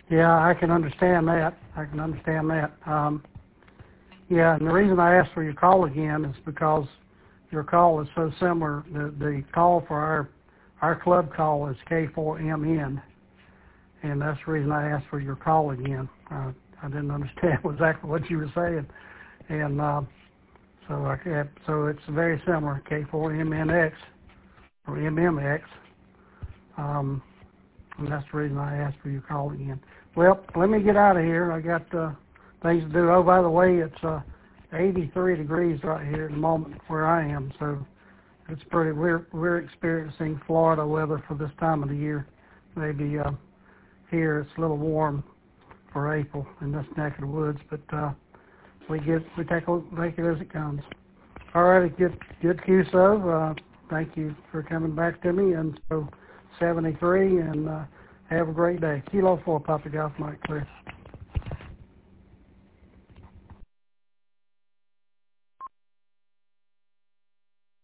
Yeah, I can understand that. I can understand that. Yeah, and the reason I asked for your call again is because your call is so similar. The call for our club call is K4MN, and that's the reason I asked for your call again. I didn't understand exactly what you were saying, and so it's very similar, K4MNX or MMX, and that's the reason I asked for your call again. Well, let me get out of here. I got things to do. Oh, by the way, it's 83 degrees right here at the moment where I am, so it's pretty. We're experiencing Florida weather for this time of the year. Maybe here it's a little warm for April in this neck of the woods, but we take it as it comes. All right, good QSO. Thank you for coming back to me. And so 73, and have a great day. Kilo 4, Papa Golf, Mike Clear.